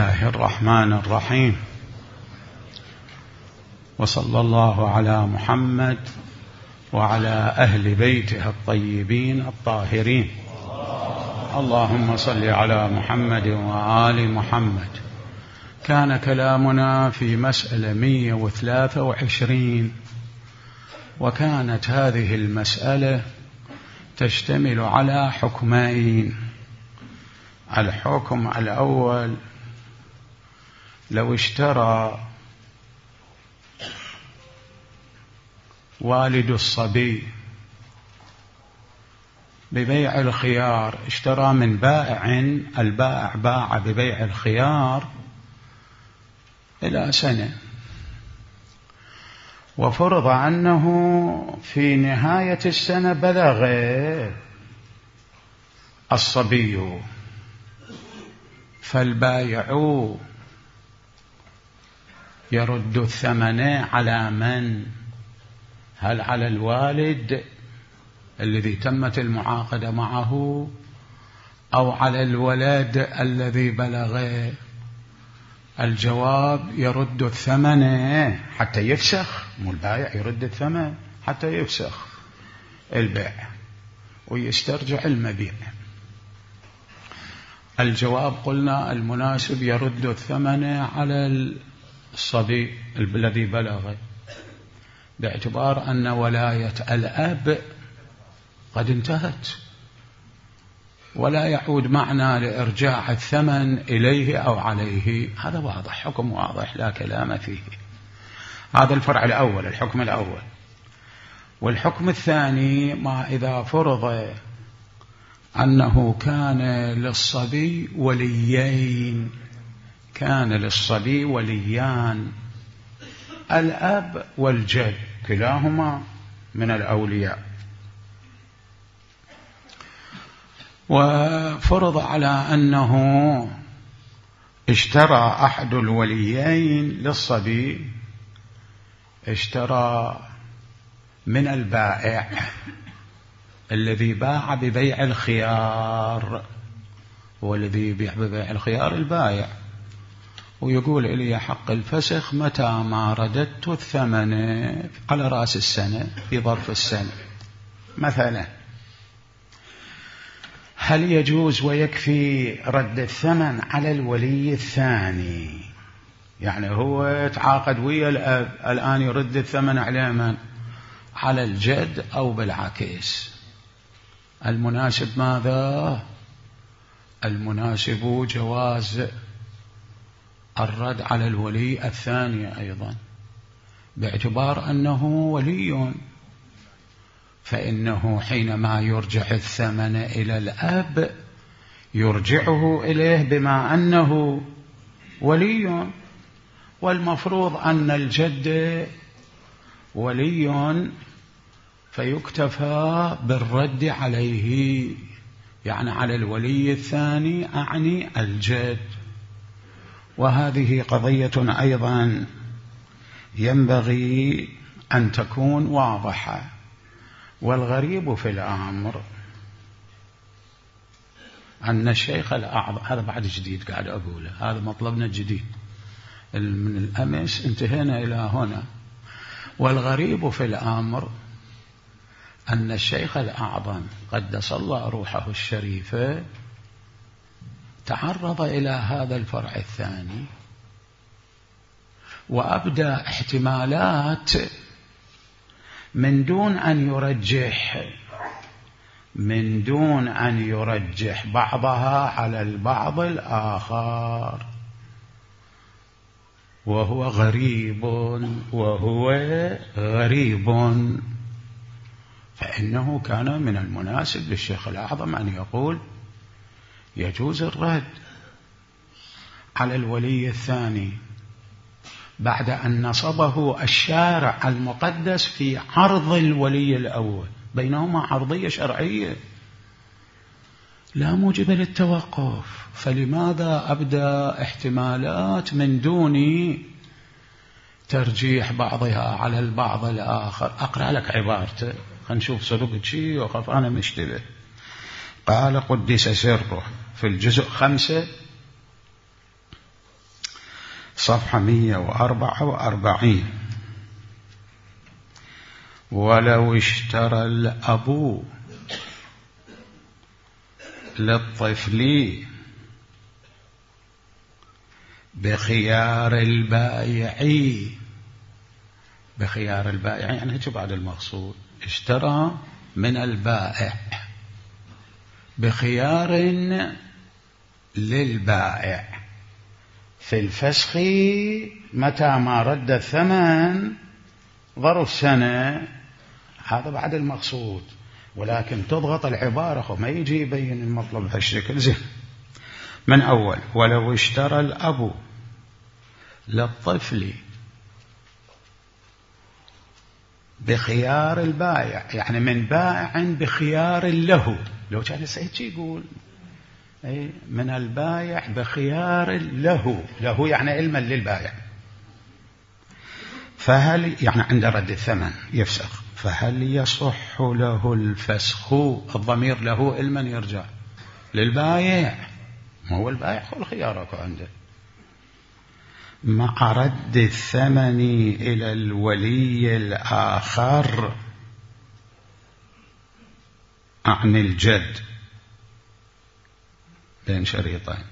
الله الرحمن الرحيم، وصلى الله على محمد وعلى أهل بيته الطيبين الطاهرين. اللهم صل على محمد وآل محمد. كان كلامنا في مسألة 123، وكانت هذه المسألة تشتمل على حكمين. الحكم الأول: لو اشترى والد الصبي ببيع الخيار، اشترى من بائع، البائع باع ببيع الخيار إلى سنة، وفرض أنه في نهاية السنة بلغ الصبي، فالبائع يرد الثمن على من؟ هل على الوالد الذي تمت المعاقدة معه، أو على الولد الذي بلغ؟ الجواب: يرد الثمن حتى يفسخ، مو البائع يرد الثمن حتى يفسخ البيع ويسترجع المبيع. الجواب قلنا المناسب يرد الثمن على الصبي الذي بلغ، باعتبار أن ولاية الأب قد انتهت، ولا يعود معنى لإرجاع الثمن إليه أو عليه. هذا واضح، حكم واضح لا كلام فيه. هذا الفرع الأول، الحكم الأول. والحكم الثاني: ما إذا فرض أنه كان للصبي وليين، كان للصبي وليان، الأب والجد كلاهما من الأولياء، وفرض على أنه اشترى أحد الوليين للصبي، اشترى من البائع الذي باع ببيع الخيار، هو الذي يبيع ببيع الخيار البائع، ويقول إلي حق الفسخ متى ما رددت الثمن على رأس السنة، في ظرف السنة مثلا. هل يجوز ويكفي رد الثمن على الولي الثاني؟ يعني هو تعاقد ويا الأب، الآن يرد الثمن على من؟ على الجد أو بالعكس؟ المناسب ماذا؟ المناسب جواز الرد على الولي الثاني أيضا، باعتبار أنه ولي، فإنه حينما يرجع الثمن إلى الأب يرجعه إليه بما أنه ولي، والمفروض أن الجد ولي فيكتفى بالرد عليه، يعني على الولي الثاني أعني الجد. وهذه قضية أيضا ينبغي أن تكون واضحة. والغريب في الأمر أن الشيخ الأعظم، هذا بعد جديد قاعد أقوله، هذا مطلبنا الجديد من الأمس، انتهينا إلى هنا. والغريب في الأمر أن الشيخ الأعظم قدس الله روحه الشريفة تعرض إلى هذا الفرع الثاني، وأبدى احتمالات من دون أن يرجح بعضها على البعض الآخر، وهو غريب. فإنه كان من المناسب للشيخ الأعظم أن يقول يجوز الرد على الولي الثاني بعد أن نصبه الشارع المقدس في عرض الولي الأول، بينهما عرضية شرعية لا موجب للتوقف. فلماذا أبدأ احتمالات من دون ترجيح بعضها على البعض الآخر؟ أقرأ لك عبارته، خنشوف صدق شيء وخف أنا مشتبه. قال قدس سره في الجزء 5 صفحة 144. ولو اشترى الأب للطفل بخيار البائع، بخيار البائع يعني هيك بعد المقصود، اشترى من البائع بخيار للبائع في الفسخ متى ما رد الثمن ظرف سنة، هذا بعد المقصود. ولكن تضغط العبارة وما يجي يبين المطلب بهالشكل. زين، من أول: ولو اشترى الأب للطفل بخيار البائع، يعني من بائع بخيار له، لو كان سيد يقول من البائع بخيار له، له يعني علما للبائع، فهل يعني عند رد الثمن يفسخ، فهل يصح له الفسخ؟ الضمير له علما يرجع للبائع، ما هو البائع هو الخيار عنده، مع رد الثمن إلى الولي الآخر عن الجد بين شريطين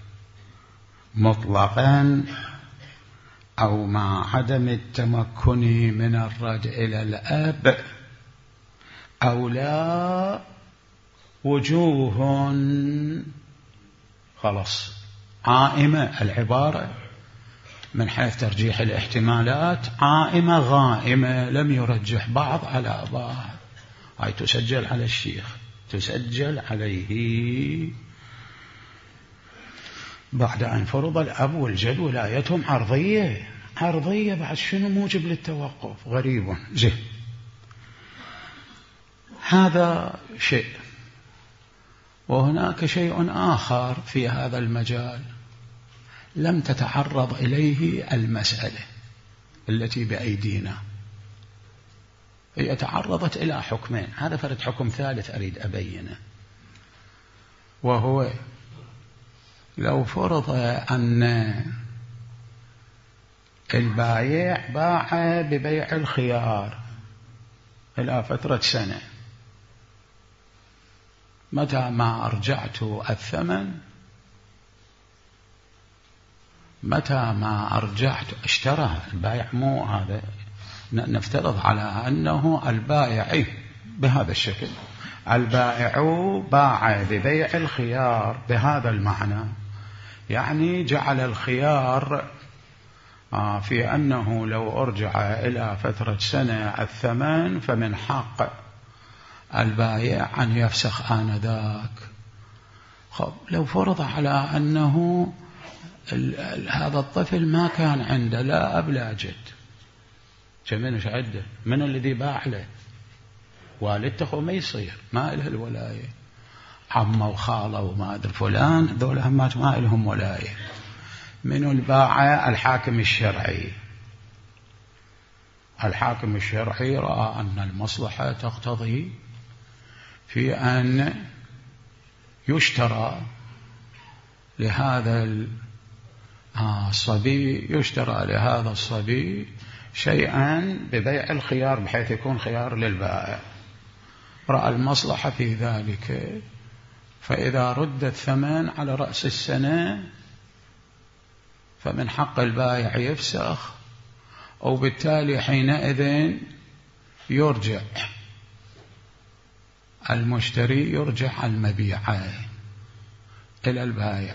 مطلقا أو مع عدم التمكن من الرد إلى الأب، أو لا وجوه خلاص عائمة. العبارة من حيث ترجيح الاحتمالات عائمة غائمة، لم يرجح بعض على بعض. هاي تسجل على الشيخ، تسجل عليه بعد أن فرض الأب والجد ولايتهم عرضية. عرضية بعد شنو موجب للتوقف؟ غريب. زين، هذا شيء. وهناك شيء آخر في هذا المجال لم تتعرض إليه المسألة التي بأيدينا، هي تعرضت إلى حكمين، هذا فرد حكم ثالث أريد أبينه، وهو لو فرض أن البايع باع ببيع الخيار إلى فترة سنة، متى ما أرجعت الثمن، متى ما أرجعت اشترى البائع، مو هذا نفترض على أنه البائع بهذا الشكل، البائع باع ببيع الخيار بهذا المعنى، يعني جعل الخيار في أنه لو أرجع إلى فترة سنة الثمن فمن حق البائع أن يفسخ آنذاك. لو فرض على أنه هذا الطفل ما كان عنده لا أب لا جد، كمنش عنده، من الذي باع له؟ والدته ما يصير، ما له الولاية، عمه وخاله وما أدري فلان ذولا هم ما لهم ولاية. من الباعة؟ الحاكم الشرعي. الحاكم الشرعي رأى أن المصلحة تقتضي في أن يشترى لهذا الصبي، يشترى لهذا الصبي شيئا ببيع الخيار بحيث يكون خيار للبائع، رأى المصلحة في ذلك، فإذا رد الثمن على رأس السنة فمن حق البائع يفسخ، وبالتالي حينئذ يرجع المشتري، يرجع المبيع إلى البائع.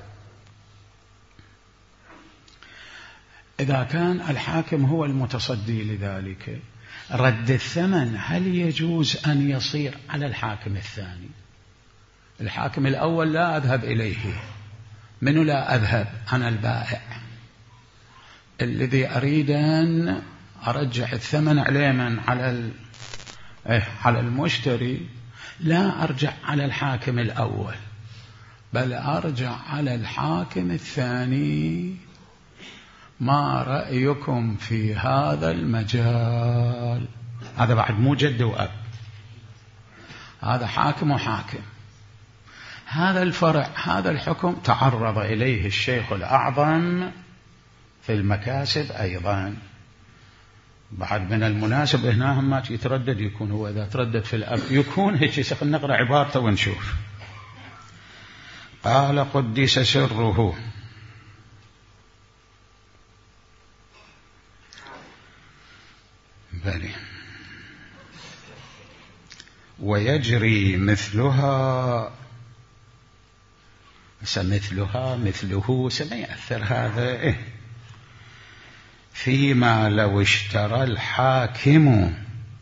إذا كان الحاكم هو المتصدي لذلك، رد الثمن هل يجوز أن يصير على الحاكم الثاني؟ الحاكم الأول لا أذهب إليه، منو لا أذهب؟ أنا البائع الذي أريد أن أرجع الثمن عليه من على المشتري، لا أرجع على الحاكم الأول، بل أرجع على الحاكم الثاني. ما رأيكم في هذا المجال؟ هذا بعد مو جد وأب، هذا حاكم وحاكم. هذا الفرع، هذا الحكم تعرض إليه الشيخ الأعظم في المكاسب أيضا. بعد من المناسب هنا هم ما يتردد يكون هو إذا تردد في الأب يكون هيك. نقرأ عبارته ونشوف. قال قدس سره بلي ويجري مثلها مثله سما يأثر هذا فيما لو اشترى الحاكم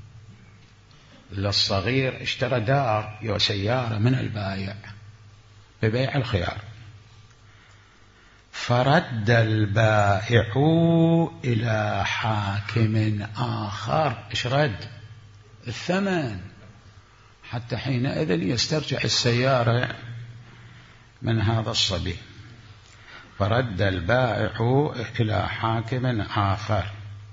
للصغير، اشترى دار أو سيارة من البائع ببيع الخيار، فرد البائع إلى حاكم آخر، إيش رد؟ الثمن، حتى حينئذ يسترجع السيارة من هذا الصبي. فرد البائع إلى حاكم آخر،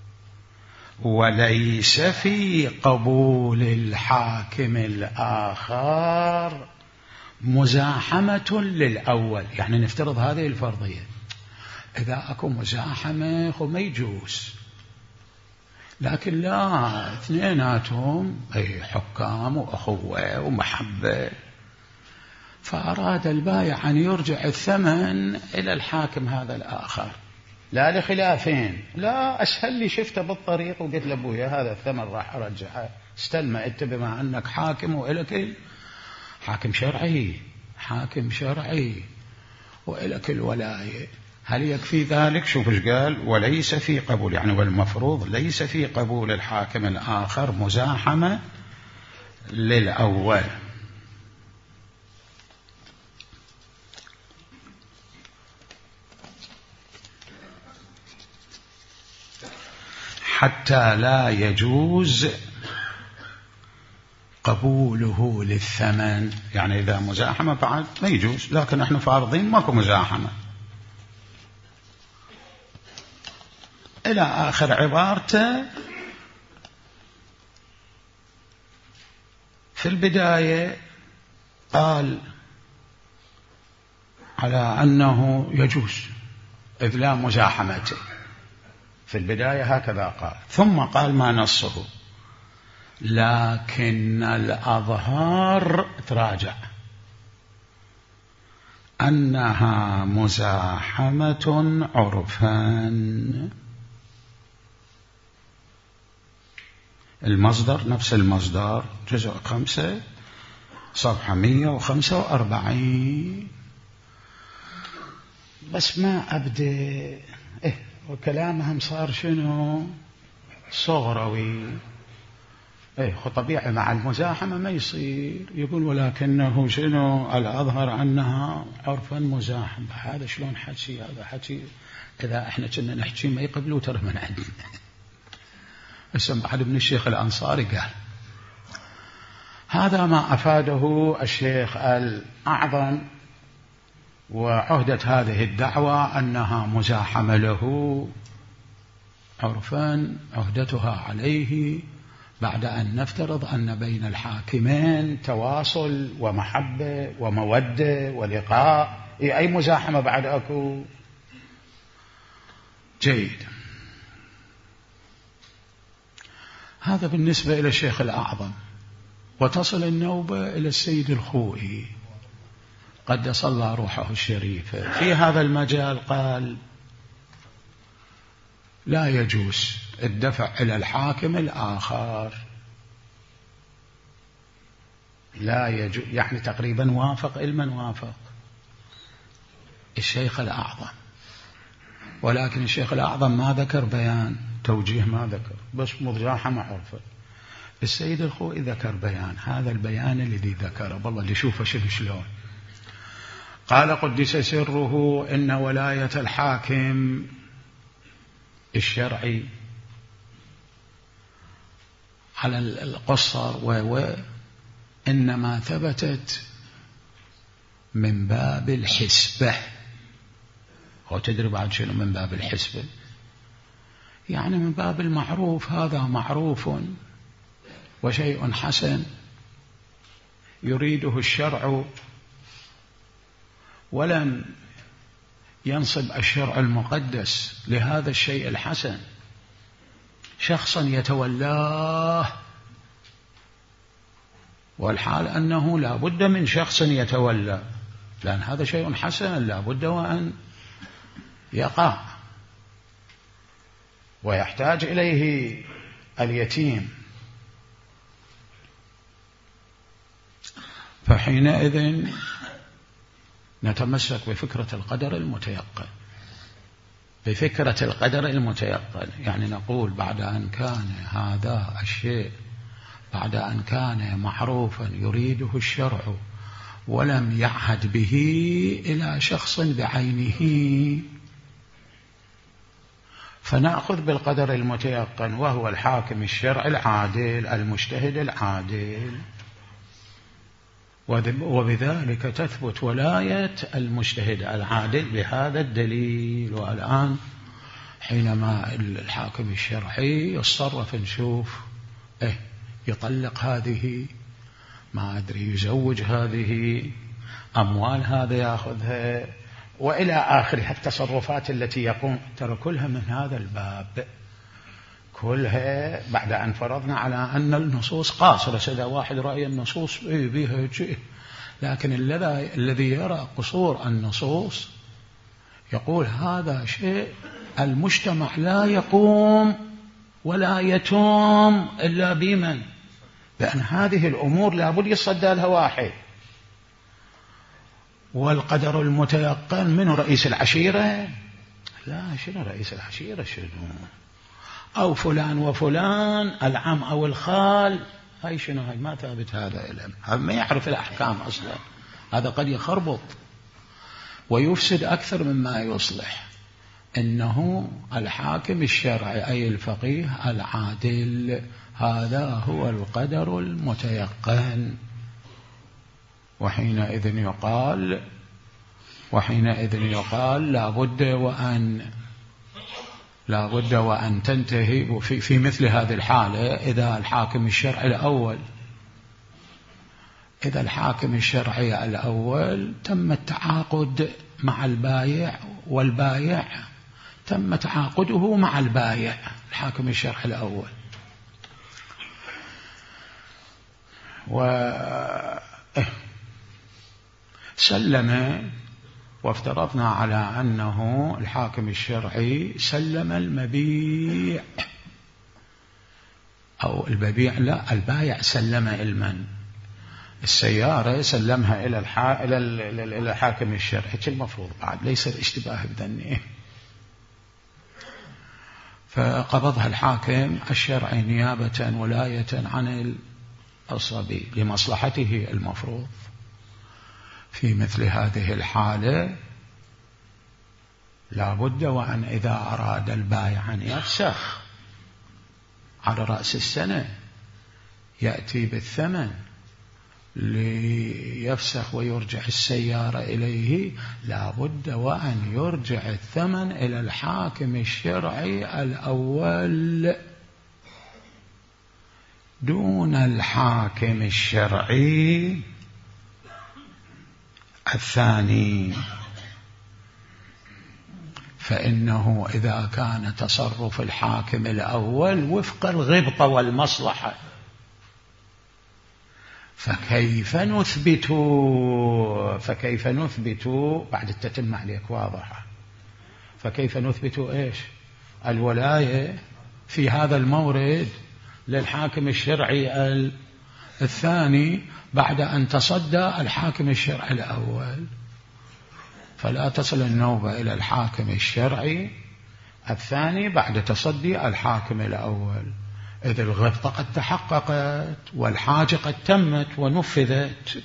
وليس في قبول الحاكم الآخر مزاحمة للأول. يعني نفترض هذه الفرضية، إذا أكو مزاحمة ما يجوز، لكن لا، اثنيناتهم أي حكام وأخوة ومحبة، فأراد البائع أن يرجع الثمن إلى الحاكم هذا الآخر، لا لخلافين، لا أسهل لي شفته بالطريق وقلت لأبويا هذا الثمن راح أرجعه، استلمه أنت بما أنك حاكم وإلك حاكم شرعي وإلك الولاية، هل يكفي ذلك؟ شوف ايش قال، وليس في قبول، يعني والمفروض ليس في قبول الحاكم الآخر مزاحمة للأول. حتى لا يجوز قبوله للثمن، يعني إذا مزاحمة بعد ما يجوز، لكن احنا فارضين ماكو مزاحمة. إلى آخر عبارته. في البداية قال على أنه يجوز إذ لا مزاحمة، في البداية هكذا قال، ثم قال ما نصه، لكن الأظهر تراجع أنها مزاحمة عرفا. المصدر نفس المصدر، جزء 5 صفحة 145. بس ما أبدأ وكلامهم صار شنو صغروي. طبيعي مع المزاحمة ما يصير، يقول ولكنه شنو الأظهر أنها عرفا مزاحم. هذا شلون حكي؟ هذا حكي إذا احنا كنا نحكي ما يقبلوا ترى من عندنا. اسم بعد ابن الشيخ الأنصاري قال هذا ما أفاده الشيخ الأعظم، وعهدة هذه الدعوة أنها مزاحمة له عرفا، عهدتها عليه بعد أن نفترض أن بين الحاكمين تواصل ومحبة ومودة ولقاء. أي مزاحمة بعد أكو؟ جيد. هذا بالنسبة إلى الشيخ الأعظم. وتصل النوبة إلى السيد الخوئي قدس الله روحه الشريفة. في هذا المجال قال لا يجوز الدفع إلى الحاكم الآخر، لا يجوز، يعني تقريبا وافق علما وافق الشيخ الأعظم، ولكن الشيخ الأعظم ما ذكر بيان توجيه، ما ذكر، بس مزاحمة عرفة. السيد الخوئي ذكر بيان، هذا البيان الذي ذكره والله اللي شوفه شلون. قال قدس سره إن ولاية الحاكم الشرعي على القصر وإنما ثبتت من باب الحسبة. هو تدري بعد شنو من باب الحسبة؟ يعني من باب المعروف، هذا معروف وشيء حسن يريده الشرع، ولم ينصب الشرع المقدس لهذا الشيء الحسن شخصا يتولاه، والحال أنه لا بد من شخص يتولى، لأن هذا شيء حسن لا بد وأن يقع، ويحتاج إليه اليتيم. فحينئذ نتمسك بفكرة القدر المتيقن، بفكرة القدر المتيقن، يعني نقول بعد أن كان هذا الشيء، بعد أن كان معروفا يريده الشرع ولم يعهد به إلى شخص بعينه، فنأخذ بالقدر المتيقن وهو الحاكم الشرعي العادل المجتهد العادل، وبذلك تثبت ولاية المجتهد العادل بهذا الدليل. والآن حينما الحاكم الشرعي يتصرف نشوف يطلق هذه، ما أدري يزوج هذه، أموال هذا يأخذها، وإلى آخر التصرفات التي يقوم، ترى كلها من هذا الباب، كلها بعد أن فرضنا على أن النصوص قاصرة. سيدا واحد رأي النصوص بها شيء، لكن الذي يرى قصور النصوص يقول هذا شيء المجتمع لا يقوم ولا يتم إلا بمن، لأن هذه الأمور لابد يصدى لها واحد. والقدر المتيقن منه رئيس العشيرة؟ لا، شنو رئيس العشيرة؟ شنو؟ أو فلان وفلان العم أو الخال، هاي شنو؟ هاي ما ثابت هذا علم، هذا ما يعرف الأحكام أصلا، هذا قد يخربط ويفسد أكثر مما يصلح. إنه الحاكم الشرعي أي الفقيه العادل، هذا هو القدر المتيقن. وحينئذ يقال لا بد وأن تنتهي في مثل هذه الحالة. إذا الحاكم الشرعي الأول تم التعاقد مع البايع، والبايع تم تعاقده مع البايع، الحاكم الشرعي الأول، سلم، وافترضنا على أنه الحاكم الشرعي سلم المبيع أو المبيع، لا، البايع سلم المن، السيارة سلمها إلى الحاكم الشرعي، المفروض بعد ليس الاشتباه بذنه، فقبضها الحاكم الشرعي نيابة ولاية عن الصبي لمصلحته المفروض. في مثل هذه الحالة لا بد وأن إذا أراد البائع أن يفسخ على رأس السنة يأتي بالثمن ليفسخ ويرجع السيارة إليه، لا بد وأن يرجع الثمن إلى الحاكم الشرعي الأول دون الحاكم الشرعي الثاني. فإنه إذا كان تصرف الحاكم الأول وفق الغبطة والمصلحة، فكيف نثبت بعد التتمة عليك واضحة، فكيف نثبت إيش الولاية في هذا المورد للحاكم الشرعي الثاني بعد أن تصدى الحاكم الشرعي الأول؟ فلا تصل النوبة إلى الحاكم الشرعي الثاني بعد تصدي الحاكم الأول، إذ الغبطة قد تحققت والحاجة قد تمت ونفذت،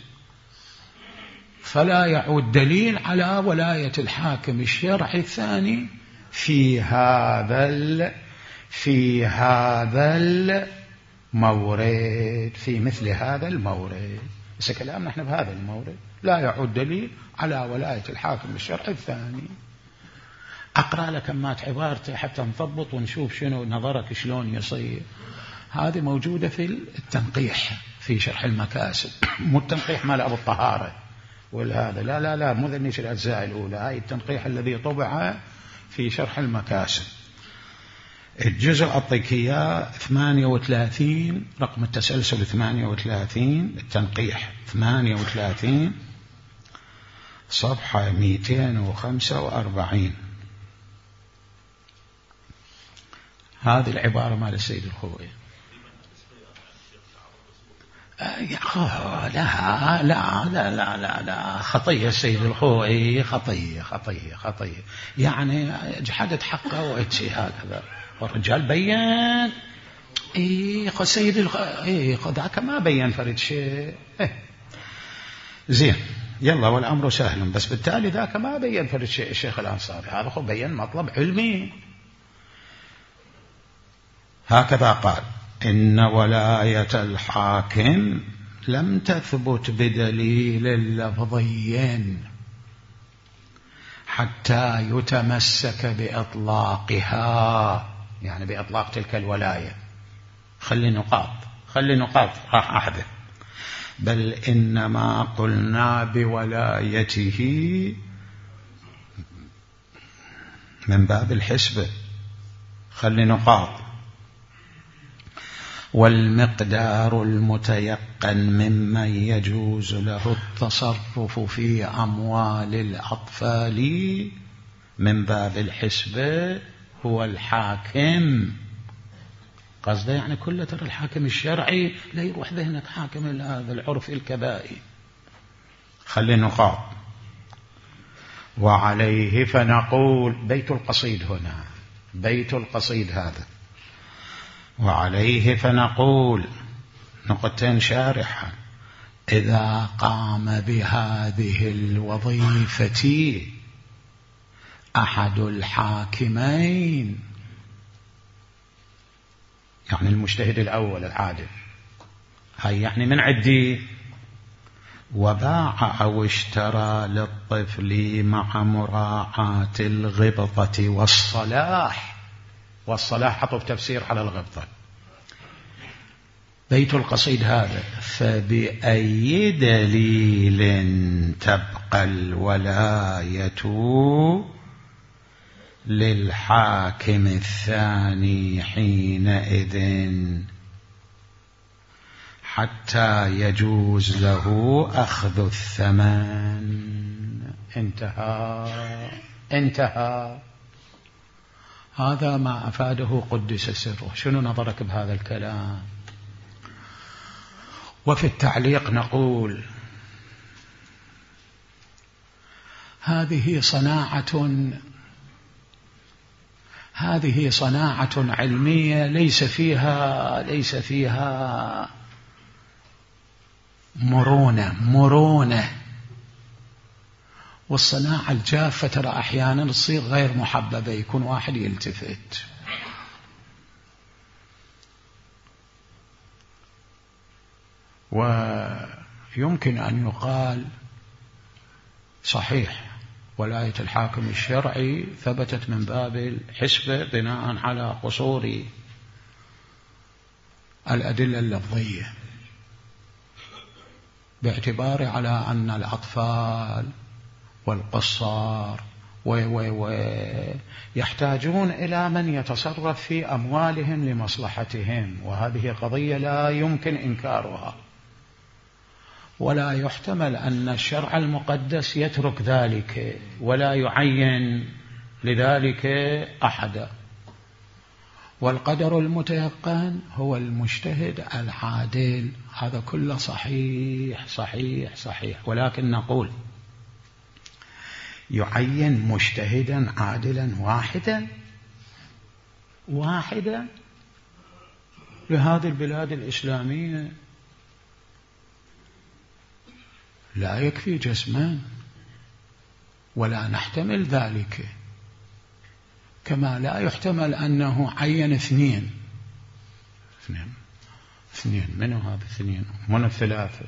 فلا يعود دليل على ولاية الحاكم الشرعي الثاني في هذا المورد، في مثل هذا المورد. بس كلامنا احنا بهذا المورد لا يعود دليل على ولاية الحاكم الشرعي الثاني. أقرأ لك كمات عبارته حتى نضبط ونشوف شنو نظرك شلون يصير. هذه موجودة في التنقيح في شرح المكاسب، مو التنقيح مال أبو الطهارة، والهذا لا لا لا، مو ذنيش الأجزاء الأولى، هاي التنقيح الذي طبع في شرح المكاسب. الجزء أعطيك إياه 38 رقم التسلسل 38 التنقيح 38 صفحة 245. هذه العبارة مال السيد الخوئي. لا لا لا لا لا, لا. خطية السيد الخوئي، خطية يعني جحدت حقه وإتشي هكذا. والرجال بيّن سيد ذاك ما بيّن فرد شيء زين يلا والأمر سهل، بس بالتالي ذاك ما بيّن فرد شيء الشيخ الأنصاري، هذا خو بيّن مطلب علمي. هكذا قال: إن ولاية الحاكم لم تثبت بدليل لفظي حتى يتمسك بإطلاقها، يعني بإطلاق تلك الولاية. خلي نقاط راح أحذف. بل إنما قلنا بولايته من باب الحسبة. خلي نقاط. والمقدار المتيقن ممن يجوز له التصرف في أموال الأطفال من باب الحسبة هو الحاكم. قصده يعني كل ترى الحاكم الشرعي لا يروح ذهنك حاكم هذا العرف الكبائي. خلي نقاط. وعليه فنقول، بيت القصيد هنا، بيت القصيد هذا. وعليه فنقول نقطتين شارحة: إذا قام بهذه الوظيفة أحد الحاكمين، يعني المجتهد الأول العادل، هاي يعني من عدي، وباع أو اشترى للطفل مع مراعاة الغبطة والصلاح. والصلاح حطوا تفسير على الغبطة. بيت القصيد هذا: فبأي دليل تبقى الولاية للحاكم الثاني حينئذ حتى يجوز له أخذ الثمن. انتهى. هذا ما أفاده قدس سره. شنو نظرك بهذا الكلام؟ وفي التعليق نقول: هذه صناعة علمية ليس فيها مرونة. والصناعة الجافة ترى أحيانا تصير غير محببة، يكون واحد يلتفت. ويمكن أن يقال صحيح ولاية الحاكم الشرعي ثبتت من باب الحسبة بناء على قصور الأدلة اللفظية، باعتبار على أن الأطفال والقصار يحتاجون إلى من يتصرف في أموالهم لمصلحتهم، وهذه قضية لا يمكن إنكارها، ولا يحتمل أن الشرع المقدس يترك ذلك ولا يعين لذلك أحدا. والقدر المتيقن هو المجتهد العادل. هذا كله صحيح، ولكن نقول: يعين مجتهدا عادلا واحدا لهذه البلاد الإسلامية لا يكفي جسما، ولا نحتمل ذلك، كما لا يحتمل أنه عين اثنين. منو هذا اثنين؟ من الثلاثة.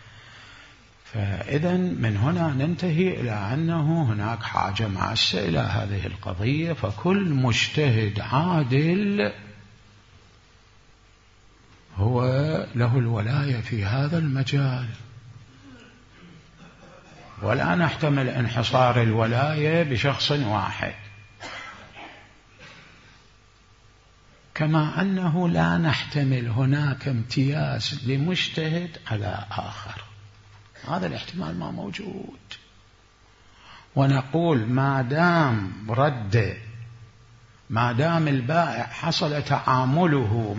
فإذا من هنا ننتهي إلى أنه هناك حاجة ماسة إلى هذه القضية، فكل مجتهد عادل هو له الولاية في هذا المجال. ولا نحتمل انحصار الولاية بشخص واحد، كما أنه لا نحتمل هناك امتياز لمجتهد على آخر. هذا الاحتمال ما موجود. ونقول ما دام البائع حصل تعامله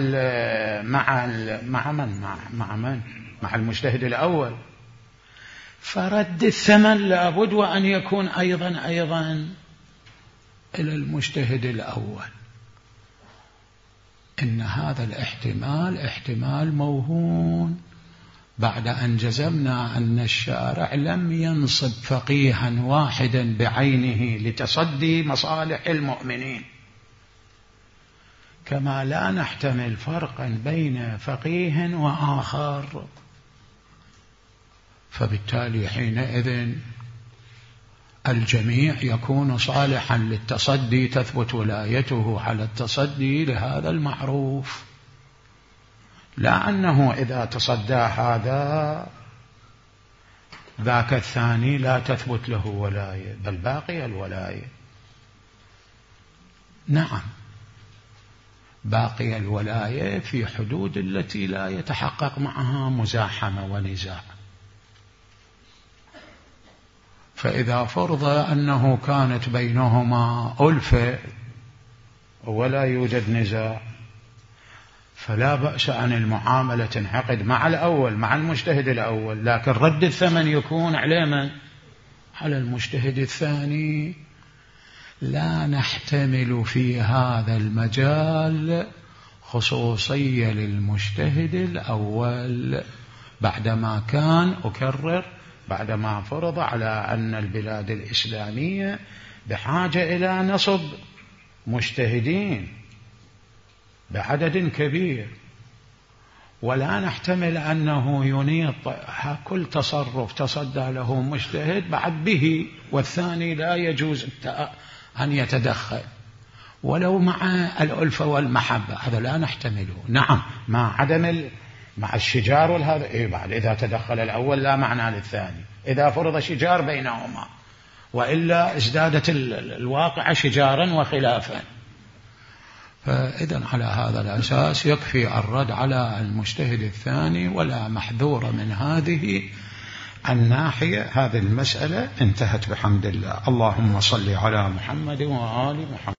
مع المجتهد الأول، فرد الثمن لابد وأن يكون أيضا إلى المجتهد الأول. إن هذا الاحتمال احتمال موهون بعد أن جزمنا أن الشارع لم ينصب فقيها واحدا بعينه لتصدي مصالح المؤمنين، كما لا نحتمل فرقا بين فقيه وآخر. فبالتالي حينئذ الجميع يكون صالحا للتصدي، تثبت ولايته على التصدي لهذا المعروف، لا أنه إذا تصدى هذا ذاك الثاني لا تثبت له ولاية، بل باقي الولاية. نعم، باقي الولاية في حدود التي لا يتحقق معها مزاحمة ونزاع. فإذا فرض أنه كانت بينهما ألفة ولا يوجد نزاع، فلا بأس أن المعاملة تنعقد مع الأول، مع المجتهد الأول، لكن رد الثمن يكون على من؟ على المجتهد الثاني. لا نحتمل في هذا المجال خصوصية للمجتهد الأول، بعدما كان أكرر، بعدما فرض على أن البلاد الإسلامية بحاجة إلى نصب مجتهدين بعدد كبير، ولا نحتمل أنه ينيط كل تصرف تصدى له مجتهد بعد به، والثاني لا يجوز أن يتدخل ولو مع الألفة والمحبة، هذا لا نحتمله. نعم، مع الشجار والهذا بعد إذا تدخل الأول لا معنى للثاني، إذا فرض شجار بينهما، وإلا ازدادت الواقع شجارا وخلافا. فإذا على هذا الأساس يكفي الرد على المجتهد الثاني، ولا محذور من هذه الناحية. هذه المسألة انتهت بحمد الله. اللهم صل على محمد وآل محمد.